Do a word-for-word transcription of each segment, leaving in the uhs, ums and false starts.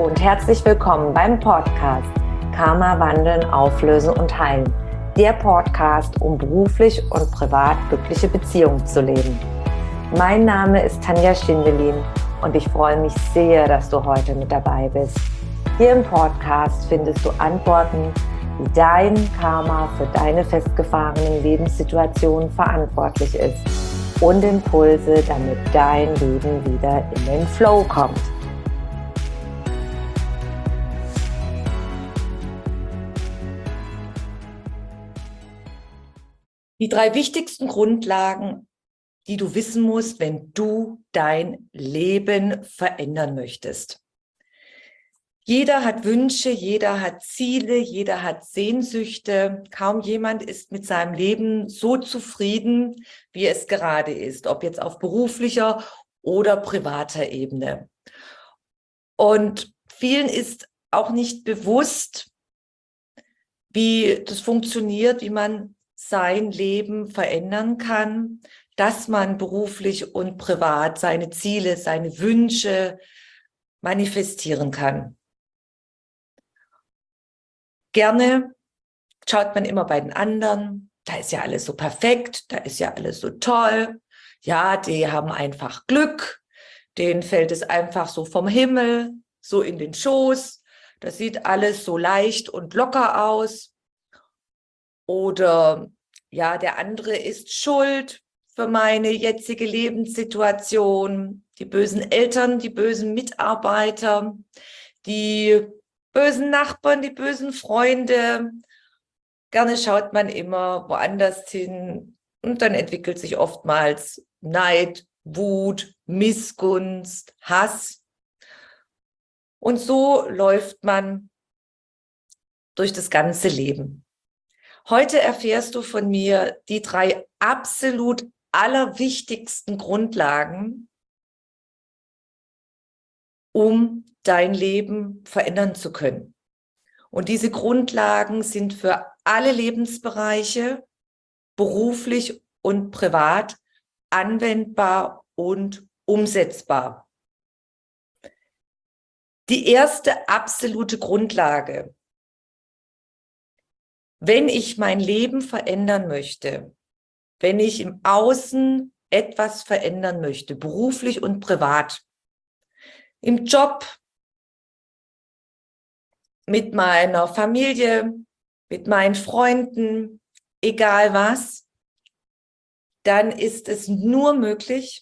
und herzlich willkommen beim Podcast Karma wandeln, auflösen und heilen. Der Podcast, um beruflich und privat glückliche Beziehungen zu leben. Mein Name ist Tanja Schindelin und ich freue mich sehr, dass du heute mit dabei bist. Hier im Podcast findest du Antworten, wie dein Karma für deine festgefahrenen Lebenssituationen verantwortlich ist und Impulse, damit dein Leben wieder in den Flow kommt. Die drei wichtigsten Grundlagen, die du wissen musst, wenn du dein Leben verändern möchtest. Jeder hat Wünsche, jeder hat Ziele, jeder hat Sehnsüchte. Kaum jemand ist mit seinem Leben so zufrieden, wie es gerade ist, ob jetzt auf beruflicher oder privater Ebene. Und vielen ist auch nicht bewusst, wie das funktioniert, wie man sein Leben verändern kann, dass man beruflich und privat seine Ziele, seine Wünsche manifestieren kann. Gerne schaut man immer bei den anderen, da ist ja alles so perfekt, da ist ja alles so toll. Ja, die haben einfach Glück, denen fällt es einfach so vom Himmel, so in den Schoß. Das sieht alles so leicht und locker aus. Oder ja, der andere ist schuld für meine jetzige Lebenssituation. Die bösen Eltern, die bösen Mitarbeiter, die bösen Nachbarn, die bösen Freunde. Gerne schaut man immer woanders hin und dann entwickelt sich oftmals Neid, Wut, Missgunst, Hass. Und so läuft man durch das ganze Leben. Heute erfährst du von mir die drei absolut allerwichtigsten Grundlagen, um dein Leben verändern zu können. Und diese Grundlagen sind für alle Lebensbereiche, beruflich und privat, anwendbar und umsetzbar. Die erste absolute Grundlage: Wenn ich mein Leben verändern möchte, wenn ich im Außen etwas verändern möchte, beruflich und privat, im Job, mit meiner Familie, mit meinen Freunden, egal was, dann ist es nur möglich,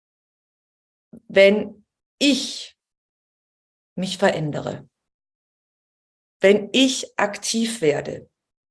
wenn ich mich verändere, wenn ich aktiv werde.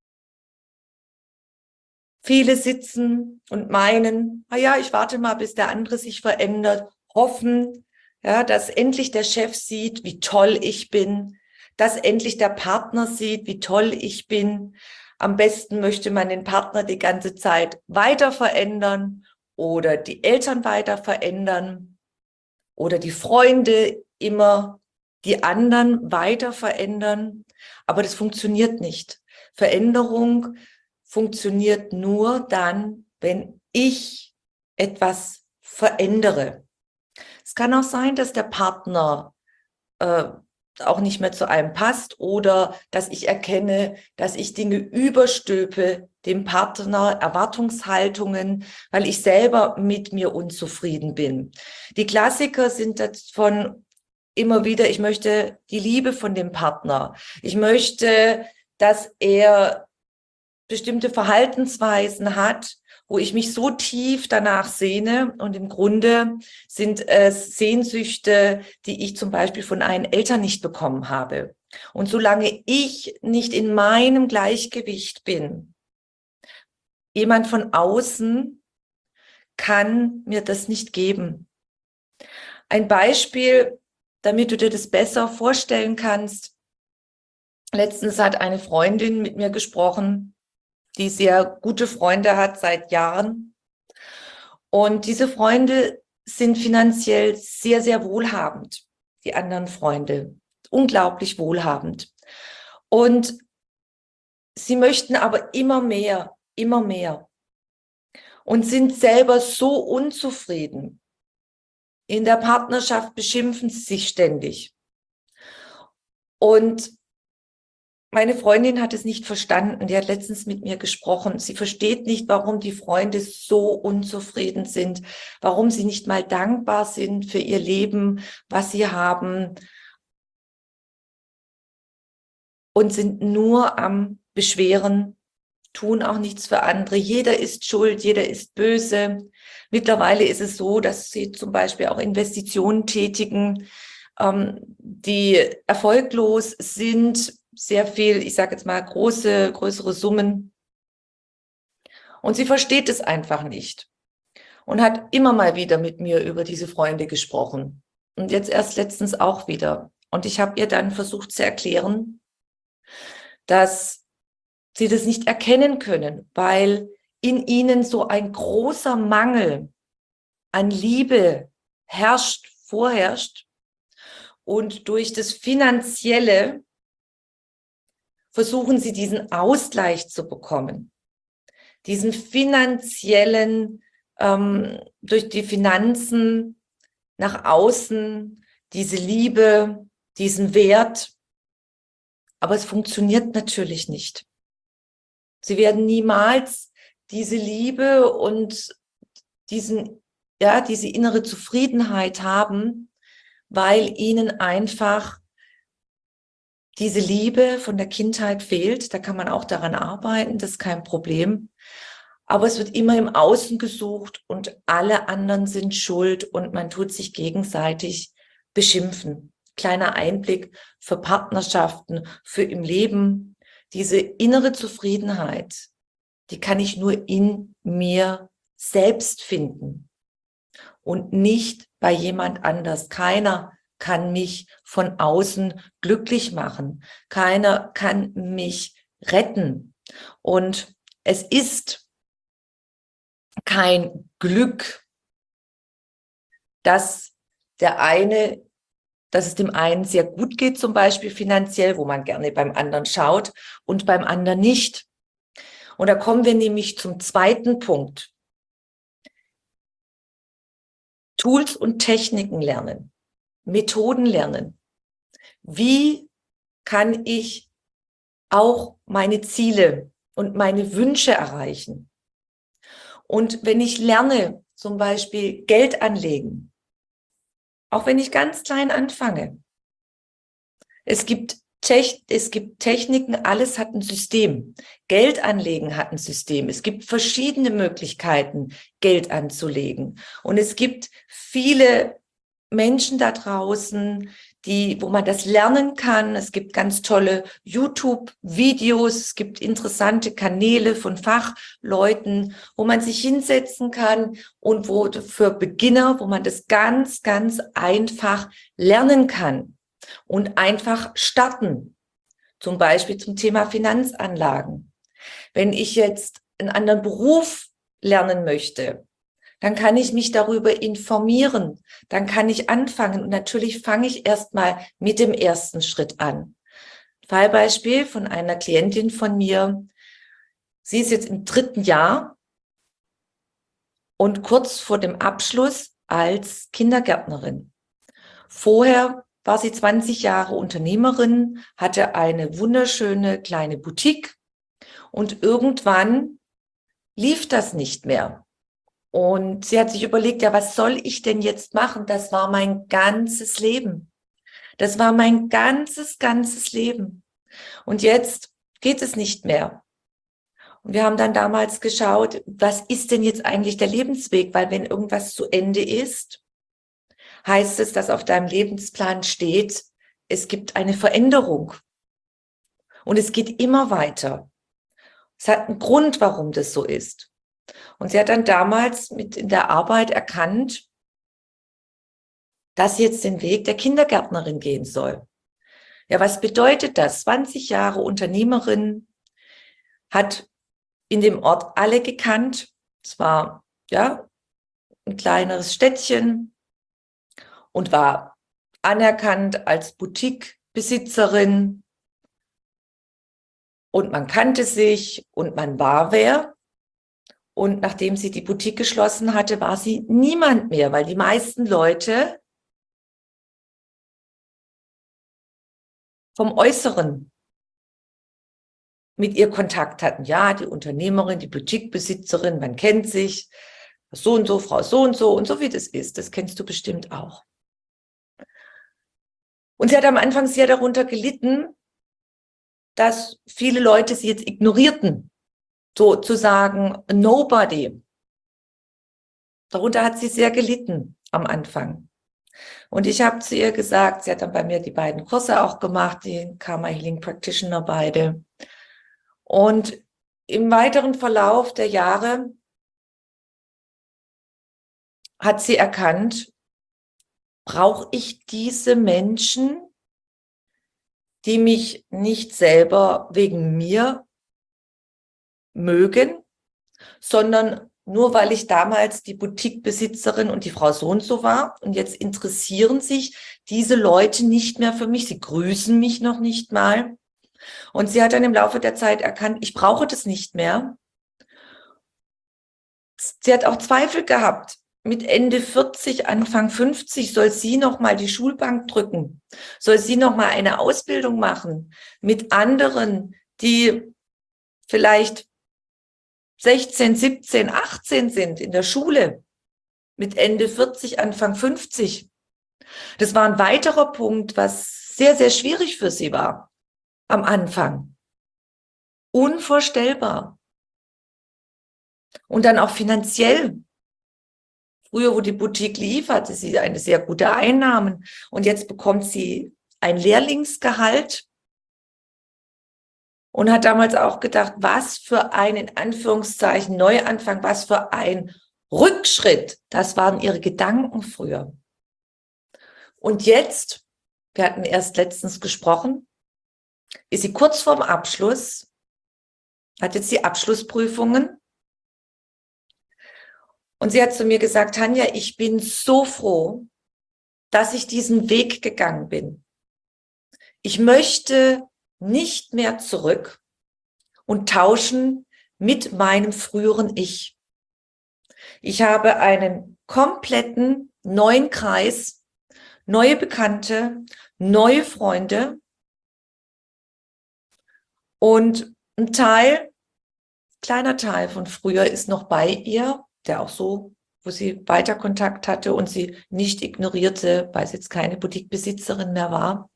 Viele sitzen und meinen, na ja, ich warte mal, bis der andere sich verändert, hoffen, ja, dass endlich der Chef sieht, wie toll ich bin, dass endlich der Partner sieht, wie toll ich bin. Am besten möchte man den Partner die ganze Zeit weiter verändern oder die Eltern weiter verändern oder die Freunde immer die anderen weiter verändern. Aber das funktioniert nicht. Veränderung funktioniert nur dann, wenn ich etwas verändere. Es kann auch sein, dass der Partner äh, auch nicht mehr zu einem passt oder dass ich erkenne, dass ich Dinge überstülpe dem Partner, Erwartungshaltungen, weil ich selber mit mir unzufrieden bin. Die Klassiker sind davon immer wieder, ich möchte die Liebe von dem Partner. Ich möchte, dass er bestimmte Verhaltensweisen hat, wo ich mich so tief danach sehne. Und im Grunde sind es Sehnsüchte, die ich zum Beispiel von einen Eltern nicht bekommen habe. Und solange ich nicht in meinem Gleichgewicht bin, jemand von außen kann mir das nicht geben. Ein Beispiel, damit du dir das besser vorstellen kannst. Letztens hat eine Freundin mit mir gesprochen, die sehr gute Freunde hat seit Jahren. Und diese Freunde sind finanziell sehr, sehr wohlhabend, die anderen Freunde, unglaublich wohlhabend. Und sie möchten aber immer mehr, immer mehr und sind selber so unzufrieden. In der Partnerschaft beschimpfen sie sich ständig. Und meine Freundin hat es nicht verstanden. Die hat letztens mit mir gesprochen. Sie versteht nicht, warum die Freunde so unzufrieden sind, warum sie nicht mal dankbar sind für ihr Leben, was sie haben, und sind nur am Beschweren, tun auch nichts für andere. Jeder ist schuld, jeder ist böse. Mittlerweile ist es so, dass sie zum Beispiel auch Investitionen tätigen, ähm, die erfolglos sind, sehr viel, ich sage jetzt mal, große, größere Summen. Und sie versteht es einfach nicht und hat immer mal wieder mit mir über diese Freunde gesprochen. Und jetzt erst letztens auch wieder. Und ich habe ihr dann versucht zu erklären, dass sie das nicht erkennen können, weil in ihnen so ein großer Mangel an Liebe herrscht, vorherrscht. Und durch das Finanzielle versuchen sie diesen Ausgleich zu bekommen. Diesen finanziellen, ähm, durch die Finanzen nach außen, diese Liebe, diesen Wert. Aber es funktioniert natürlich nicht. Sie werden niemals diese Liebe und diesen, ja, diese innere Zufriedenheit haben, weil ihnen einfach diese Liebe von der Kindheit fehlt. Da kann man auch daran arbeiten, das ist kein Problem. Aber es wird immer im Außen gesucht und alle anderen sind schuld und man tut sich gegenseitig beschimpfen. Kleiner Einblick für Partnerschaften, für im Leben. Diese innere Zufriedenheit, die kann ich nur in mir selbst finden und nicht bei jemand anders. Keiner kann mich von außen glücklich machen. Keiner kann mich retten. Und es ist kein Glück, dass der eine, dass es dem einen sehr gut geht, zum Beispiel finanziell, wo man gerne beim anderen schaut und beim anderen nicht. Und da kommen wir nämlich zum zweiten Punkt. Tools und Techniken lernen, Methoden lernen. Wie kann ich auch meine Ziele und meine Wünsche erreichen? Und wenn ich lerne, zum Beispiel Geld anlegen, auch wenn ich ganz klein anfange, es gibt, Tech, es gibt Techniken, alles hat ein System. Geld anlegen hat ein System. Es gibt verschiedene Möglichkeiten, Geld anzulegen. Und es gibt viele Menschen da draußen, die, wo man das lernen kann. Es gibt ganz tolle YouTube-Videos, es gibt interessante Kanäle von Fachleuten, wo man sich hinsetzen kann und wo für Beginner, wo man das ganz, ganz einfach lernen kann und einfach starten. Zum Beispiel zum Thema Finanzanlagen. Wenn ich jetzt einen anderen Beruf lernen möchte, dann kann ich mich darüber informieren, dann kann ich anfangen und natürlich fange ich erstmal mit dem ersten Schritt an. Fallbeispiel von einer Klientin von mir, sie ist jetzt im dritten Jahr und kurz vor dem Abschluss als Kindergärtnerin. Vorher war sie zwanzig Jahre Unternehmerin, hatte eine wunderschöne kleine Boutique und irgendwann lief das nicht mehr. Und sie hat sich überlegt, ja, was soll ich denn jetzt machen? Das war mein ganzes Leben. Das war mein ganzes, ganzes Leben. Und jetzt geht es nicht mehr. Und wir haben dann damals geschaut, was ist denn jetzt eigentlich der Lebensweg? Weil wenn irgendwas zu Ende ist, heißt es, dass auf deinem Lebensplan steht, es gibt eine Veränderung. Und es geht immer weiter. Es hat einen Grund, warum das so ist. Und sie hat dann damals mit in der Arbeit erkannt, dass sie jetzt den Weg der Kindergärtnerin gehen soll. Ja, was bedeutet das? zwanzig Jahre Unternehmerin, hat in dem Ort alle gekannt. Es war ja ein kleineres Städtchen und war anerkannt als Boutique-Besitzerin. Und man kannte sich und man war wer. Und nachdem sie die Boutique geschlossen hatte, war sie niemand mehr, weil die meisten Leute vom Äußeren mit ihr Kontakt hatten. Ja, die Unternehmerin, die Boutiquebesitzerin, man kennt sich, so und so, Frau so und so und so wie das ist, das kennst du bestimmt auch. Und sie hat am Anfang sehr darunter gelitten, dass viele Leute sie jetzt ignorierten, sozusagen nobody. Darunter hat sie sehr gelitten am Anfang. Und ich habe zu ihr gesagt, sie hat dann bei mir die beiden Kurse auch gemacht, die Karma Healing Practitioner beide. Und im weiteren Verlauf der Jahre hat sie erkannt, brauche ich diese Menschen, die mich nicht selber wegen mir mögen, sondern nur weil ich damals die Boutiquebesitzerin und die Frau so und so war. Und jetzt interessieren sich diese Leute nicht mehr für mich. Sie grüßen mich noch nicht mal. Und sie hat dann im Laufe der Zeit erkannt, ich brauche das nicht mehr. Sie hat auch Zweifel gehabt. Mit Ende vierzig, Anfang fünfzig soll sie noch mal die Schulbank drücken. Soll sie noch mal eine Ausbildung machen mit anderen, die vielleicht sechzehn, siebzehn, achtzehn sind in der Schule. Mit Ende vierzig, Anfang fünfzig. Das war ein weiterer Punkt, was sehr, sehr schwierig für sie war am Anfang. Unvorstellbar. Und dann auch finanziell. Früher, wo die Boutique lief, hatte sie eine sehr gute Einnahmen. Und jetzt bekommt sie ein Lehrlingsgehalt und hat damals auch gedacht, was für ein, in Anführungszeichen, Neuanfang, was für ein Rückschritt. Das waren ihre Gedanken früher. Und jetzt, wir hatten erst letztens gesprochen, ist sie kurz vorm Abschluss, hat jetzt die Abschlussprüfungen. Und sie hat zu mir gesagt, Tanja, ich bin so froh, dass ich diesen Weg gegangen bin. Ich möchte nicht mehr zurück und tauschen mit meinem früheren Ich. Ich habe einen kompletten neuen Kreis, neue Bekannte, neue Freunde und ein Teil, kleiner Teil von früher ist noch bei ihr, der auch so, wo sie weiter Kontakt hatte und sie nicht ignorierte, weil sie jetzt keine Boutiquebesitzerin mehr war.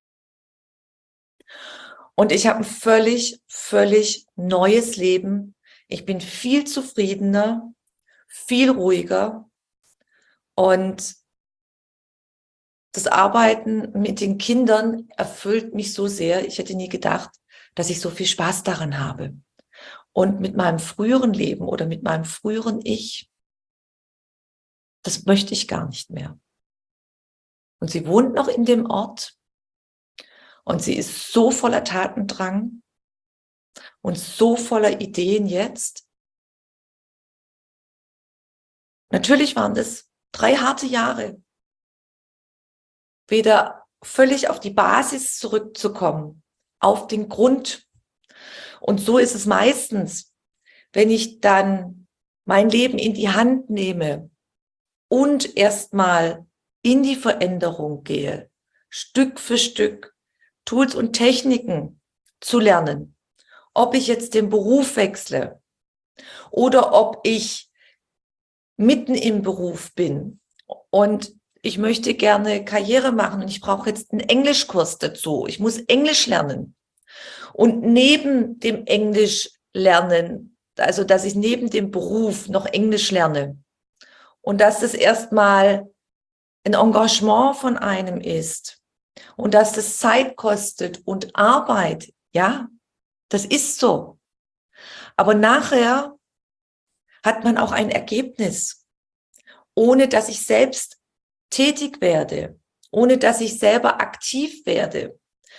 Und ich habe ein völlig, völlig neues Leben. Ich bin viel zufriedener, viel ruhiger und das Arbeiten mit den Kindern erfüllt mich so sehr. Ich hätte nie gedacht, dass ich so viel Spaß daran habe. Und mit meinem früheren Leben oder mit meinem früheren Ich, das möchte ich gar nicht mehr. Und sie wohnt noch in dem Ort und sie ist so voller Tatendrang und so voller Ideen jetzt. Natürlich waren das drei harte Jahre, wieder völlig auf die Basis zurückzukommen, auf den Grund. Und so ist es meistens, wenn ich dann mein Leben in die Hand nehme und erstmal in die Veränderung gehe, Stück für Stück, Tools und Techniken zu lernen. Ob ich jetzt den Beruf wechsle oder ob ich mitten im Beruf bin und ich möchte gerne Karriere machen und ich brauche jetzt einen Englischkurs dazu. Ich muss Englisch lernen. Und neben dem Englisch lernen, also dass ich neben dem Beruf noch Englisch lerne und dass das erstmal ein Engagement von einem ist und dass das Zeit kostet und Arbeit, ja, das ist so. Aber nachher hat man auch ein Ergebnis, ohne dass ich selbst tätig werde, ohne dass ich selber aktiv werde.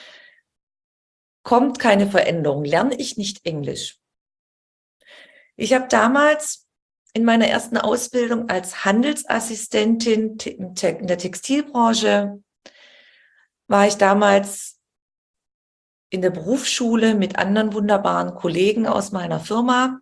Kommt keine Veränderung, lerne ich nicht Englisch. Ich habe damals in meiner ersten Ausbildung als Handelsassistentin in der Textilbranche, war ich damals in der Berufsschule mit anderen wunderbaren Kollegen aus meiner Firma.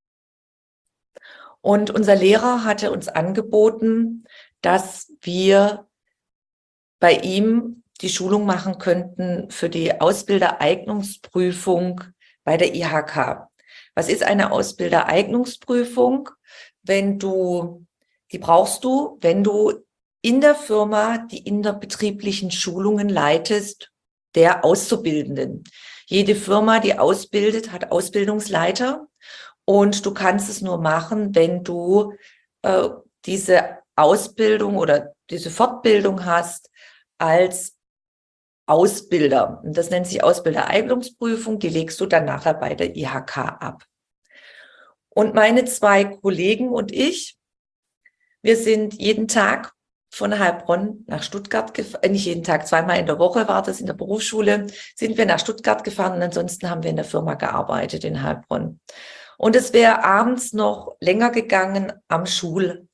Und unser Lehrer hatte uns angeboten, dass wir bei ihm die Schulung machen könnten für die Ausbildereignungsprüfung bei der I H K. Was ist eine Ausbildereignungsprüfung? Wenn du, die brauchst du, wenn du in der Firma die innerbetrieblichen Schulungen leitest der Auszubildenden. Jede Firma, die ausbildet, hat Ausbildungsleiter und du kannst es nur machen, wenn du äh, diese Ausbildung oder diese Fortbildung hast als Ausbilder. Und das nennt sich Ausbildereignungsprüfung, die legst du dann nachher bei der I H K ab. Und meine zwei Kollegen und ich, wir sind jeden Tag von Heilbronn nach Stuttgart gefahren, nicht jeden Tag, zweimal in der Woche war das in der Berufsschule, sind wir nach Stuttgart gefahren und ansonsten haben wir in der Firma gearbeitet in Heilbronn. Und es wäre abends noch länger gegangen am Schulalltag,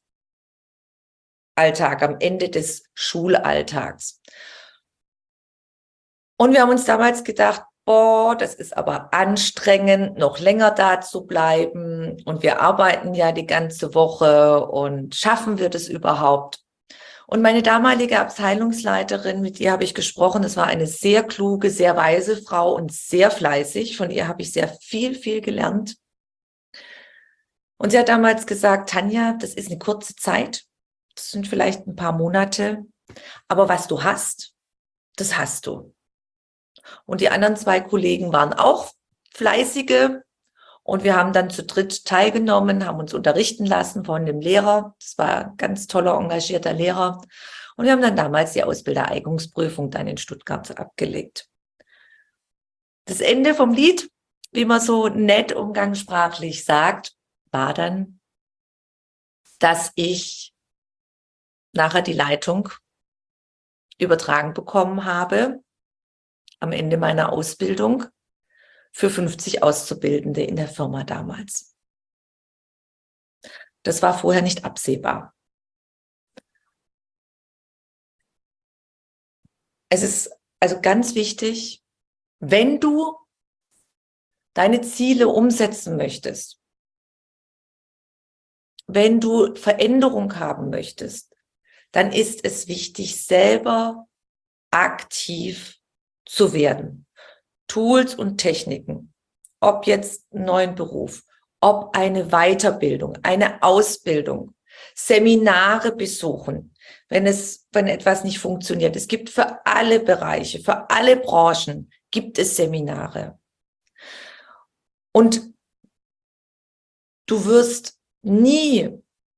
am Ende des Schulalltags. Und wir haben uns damals gedacht, boah, das ist aber anstrengend, noch länger da zu bleiben. Und wir arbeiten ja die ganze Woche und schaffen wir das überhaupt? Und meine damalige Abteilungsleiterin, mit ihr habe ich gesprochen, das war eine sehr kluge, sehr weise Frau und sehr fleißig. Von ihr habe ich sehr viel, viel gelernt. Und sie hat damals gesagt, Tanja, das ist eine kurze Zeit, das sind vielleicht ein paar Monate, aber was du hast, das hast du. Und die anderen zwei Kollegen waren auch fleißige und wir haben dann zu dritt teilgenommen, haben uns unterrichten lassen von dem Lehrer. Das war ein ganz toller, engagierter Lehrer. Und wir haben dann damals die Ausbildereignungsprüfung dann in Stuttgart abgelegt. Das Ende vom Lied, wie man so nett umgangssprachlich sagt, war dann, dass ich nachher die Leitung übertragen bekommen habe am Ende meiner Ausbildung für fünfzig Auszubildende in der Firma damals. Das war vorher nicht absehbar. Es ist also ganz wichtig, wenn du deine Ziele umsetzen möchtest, wenn du Veränderung haben möchtest, dann ist es wichtig, selber aktiv zu werden. Tools und Techniken, ob jetzt einen neuen Beruf, ob eine Weiterbildung, eine Ausbildung, Seminare besuchen, wenn es, wenn etwas nicht funktioniert. Es gibt für alle Bereiche, für alle Branchen gibt es Seminare. Und du wirst nie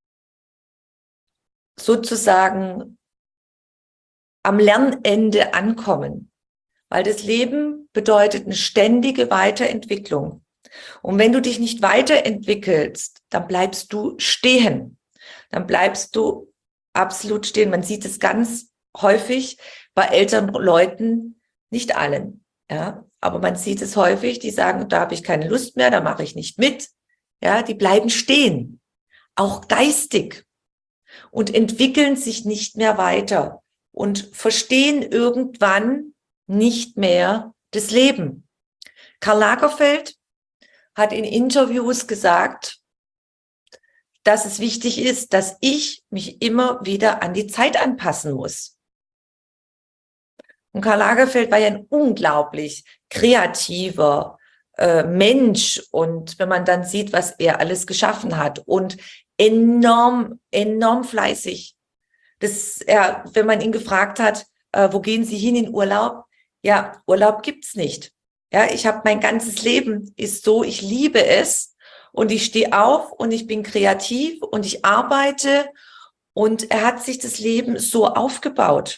sozusagen am Lernende ankommen, weil das Leben bedeutet eine ständige Weiterentwicklung. Und wenn du dich nicht weiterentwickelst, dann bleibst du stehen. Dann bleibst du absolut stehen. Man sieht es ganz häufig bei älteren Leuten, nicht allen, ja, aber man sieht es häufig, die sagen, da habe ich keine Lust mehr, da mache ich nicht mit. Ja, die bleiben stehen, auch geistig, und entwickeln sich nicht mehr weiter und verstehen irgendwann nicht mehr das Leben. Karl Lagerfeld hat in Interviews gesagt, dass es wichtig ist, dass ich mich immer wieder an die Zeit anpassen muss. Und Karl Lagerfeld war ja ein unglaublich kreativer äh, Mensch. Und wenn man dann sieht, was er alles geschaffen hat und enorm, enorm fleißig. Das, er, wenn man ihn gefragt hat, äh, wo gehen Sie hin in Urlaub? Ja, Urlaub gibt's nicht. Ja, ich habe mein ganzes Leben ist so, ich liebe es und ich stehe auf und ich bin kreativ und ich arbeite und er hat sich das Leben so aufgebaut.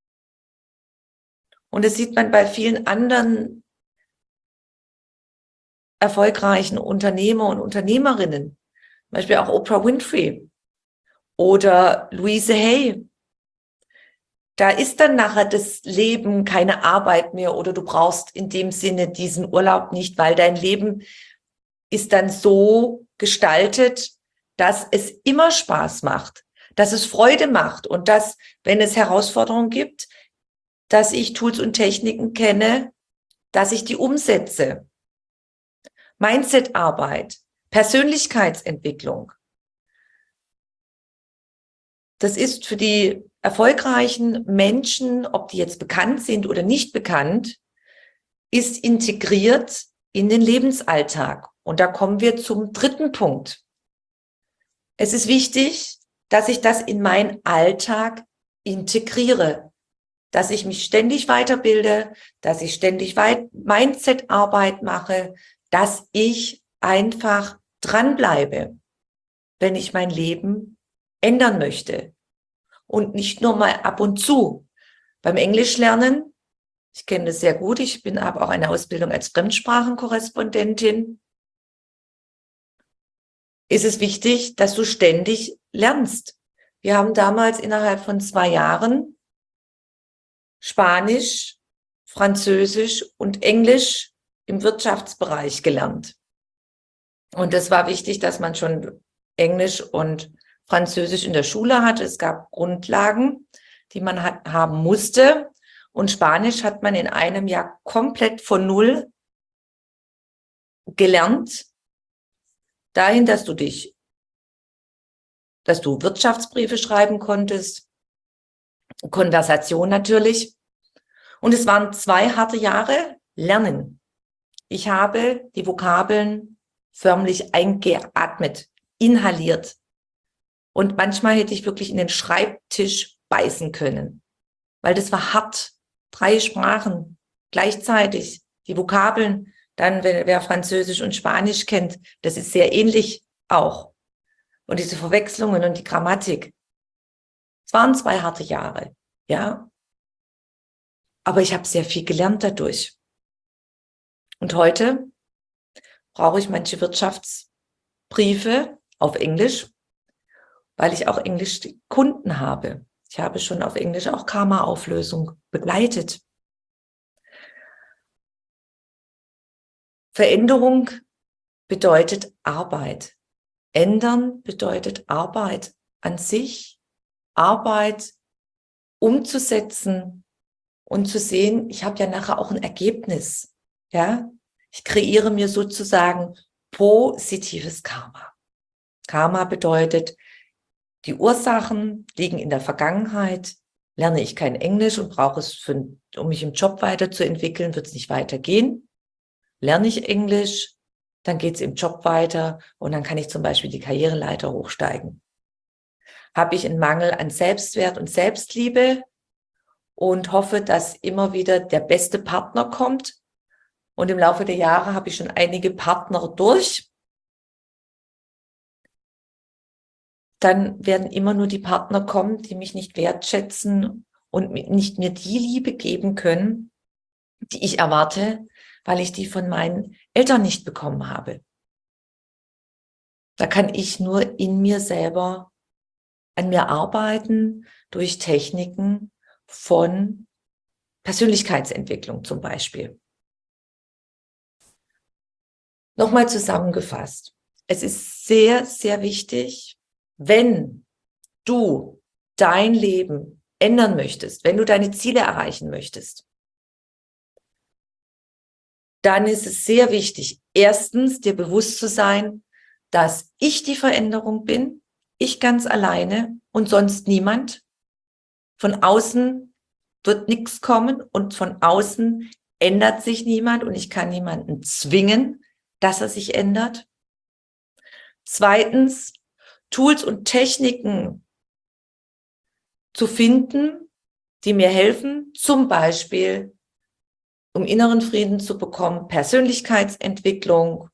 Und das sieht man bei vielen anderen erfolgreichen Unternehmer und Unternehmerinnen, zum Beispiel auch Oprah Winfrey oder Louise Hay. Da ist dann nachher das Leben keine Arbeit mehr oder du brauchst in dem Sinne diesen Urlaub nicht, weil dein Leben ist dann so gestaltet, dass es immer Spaß macht, dass es Freude macht und dass, wenn es Herausforderungen gibt, dass ich Tools und Techniken kenne, dass ich die umsetze. Mindset-Arbeit, Persönlichkeitsentwicklung. Das ist für die erfolgreichen Menschen, ob die jetzt bekannt sind oder nicht bekannt, ist integriert in den Lebensalltag. Und da kommen wir zum dritten Punkt. Es ist wichtig, dass ich das in meinen Alltag integriere, dass ich mich ständig weiterbilde, dass ich ständig Mindset-Arbeit mache, dass ich einfach dranbleibe, wenn ich mein Leben ändern möchte. Und nicht nur mal ab und zu. Beim Englischlernen, ich kenne das sehr gut, ich bin aber auch eine Ausbildung als Fremdsprachenkorrespondentin, ist es wichtig, dass du ständig lernst. Wir haben damals innerhalb von zwei Jahren Spanisch, Französisch und Englisch im Wirtschaftsbereich gelernt. Und es war wichtig, dass man schon Englisch und Französisch in der Schule hatte. Es gab Grundlagen, die man hat, haben musste. Und Spanisch hat man in einem Jahr komplett von Null gelernt. Dahin, dass du dich, dass du Wirtschaftsbriefe schreiben konntest, Konversation natürlich. Und es waren zwei harte Jahre Lernen. Ich habe die Vokabeln förmlich eingeatmet, inhaliert. Und manchmal hätte ich wirklich in den Schreibtisch beißen können, weil das war hart. Drei Sprachen gleichzeitig, die Vokabeln, dann, wenn, wer Französisch und Spanisch kennt, das ist sehr ähnlich auch. Und diese Verwechslungen und die Grammatik. Es waren zwei harte Jahre, ja. Aber ich habe sehr viel gelernt dadurch. Und heute brauche ich manche Wirtschaftsbriefe auf Englisch, weil ich auch Englisch Kunden habe. Ich habe schon auf Englisch auch Karma-Auflösung begleitet. Veränderung bedeutet Arbeit. Ändern bedeutet Arbeit an sich, Arbeit umzusetzen und zu sehen, ich habe ja nachher auch ein Ergebnis. Ja, ich kreiere mir sozusagen positives Karma. Karma bedeutet, die Ursachen liegen in der Vergangenheit. Lerne ich kein Englisch und brauche es, für, um mich im Job weiterzuentwickeln, wird es nicht weitergehen. Lerne ich Englisch, dann geht es im Job weiter und dann kann ich zum Beispiel die Karriereleiter hochsteigen. Habe ich einen Mangel an Selbstwert und Selbstliebe und hoffe, dass immer wieder der beste Partner kommt. Und im Laufe der Jahre habe ich schon einige Partner durch. Dann werden immer nur die Partner kommen, die mich nicht wertschätzen und nicht mir die Liebe geben können, die ich erwarte, weil ich die von meinen Eltern nicht bekommen habe. Da kann ich nur in mir selber an mir arbeiten durch Techniken von Persönlichkeitsentwicklung zum Beispiel. Nochmal zusammengefasst. Es ist sehr, sehr wichtig, wenn du dein Leben ändern möchtest, wenn du deine Ziele erreichen möchtest, dann ist es sehr wichtig, erstens dir bewusst zu sein, dass ich die Veränderung bin, ich ganz alleine und sonst niemand. Von außen wird nichts kommen und von außen ändert sich niemand und ich kann niemanden zwingen, dass er sich ändert. Zweitens, Tools und Techniken zu finden, die mir helfen, zum Beispiel, um inneren Frieden zu bekommen, Persönlichkeitsentwicklung.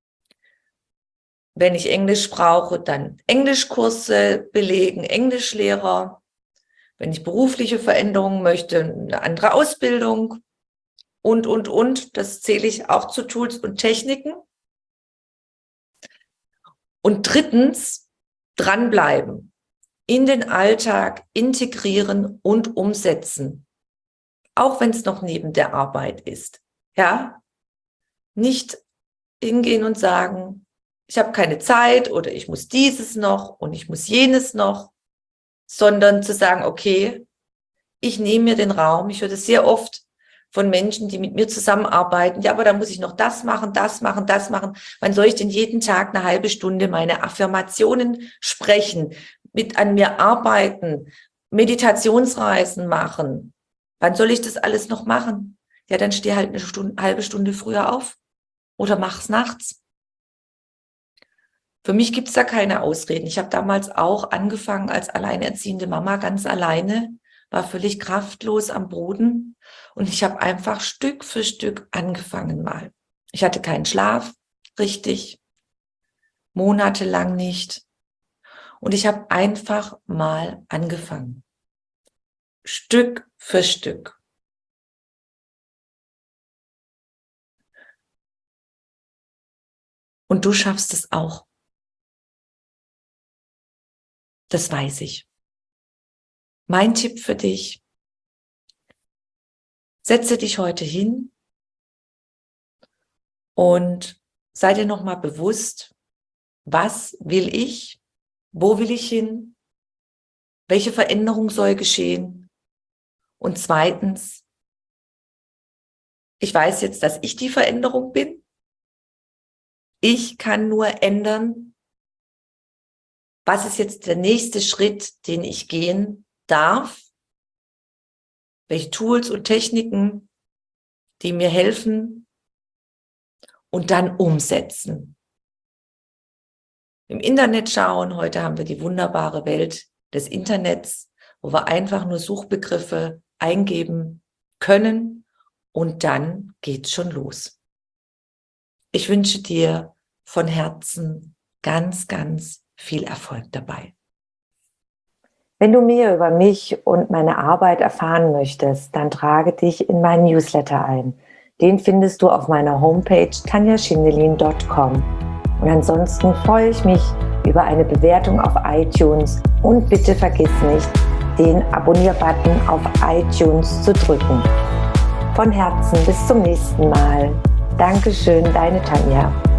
Wenn ich Englisch brauche, dann Englischkurse belegen, Englischlehrer. Wenn ich berufliche Veränderungen möchte, eine andere Ausbildung und, und, und. Das zähle ich auch zu Tools und Techniken. Und drittens, dranbleiben, in den Alltag integrieren und umsetzen. Auch wenn es noch neben der Arbeit ist. Ja, nicht hingehen und sagen, ich habe keine Zeit oder ich muss dieses noch und ich muss jenes noch, sondern zu sagen, okay, ich nehme mir den Raum. Ich höre das sehr oft von Menschen, die mit mir zusammenarbeiten. Ja, aber da muss ich noch das machen, das machen, das machen. Wann soll ich denn jeden Tag eine halbe Stunde meine Affirmationen sprechen, mit an mir arbeiten, Meditationsreisen machen. Wann soll ich das alles noch machen? Ja, dann steh halt eine Stunde, halbe Stunde früher auf oder mach's nachts. Für mich gibt's da keine Ausreden. Ich habe damals auch angefangen als alleinerziehende Mama, ganz alleine, war völlig kraftlos am Boden und ich habe einfach Stück für Stück angefangen mal. Ich hatte keinen Schlaf, richtig, monatelang nicht. Und ich habe einfach mal angefangen. Stück für Stück. Und du schaffst es auch. Das weiß ich. Mein Tipp für dich: Setze dich heute hin und sei dir nochmal bewusst, was will ich, wo will ich hin, welche Veränderung soll geschehen. Und zweitens, ich weiß jetzt, dass ich die Veränderung bin. Ich kann nur ändern, was ist jetzt der nächste Schritt, den ich gehen darf, welche Tools und Techniken, die mir helfen, und dann umsetzen. Im Internet schauen, heute haben wir die wunderbare Welt des Internets, wo wir einfach nur Suchbegriffe eingeben können und dann geht's schon los. Ich wünsche dir von Herzen ganz, ganz viel Erfolg dabei. Wenn du mehr über mich und meine Arbeit erfahren möchtest, dann trage dich in meinen Newsletter ein. Den findest du auf meiner Homepage tanja schindelin punkt com. Und ansonsten freue ich mich über eine Bewertung auf iTunes und bitte vergiss nicht, den Abonnier-Button auf iTunes zu drücken. Von Herzen bis zum nächsten Mal. Dankeschön, deine Tanja.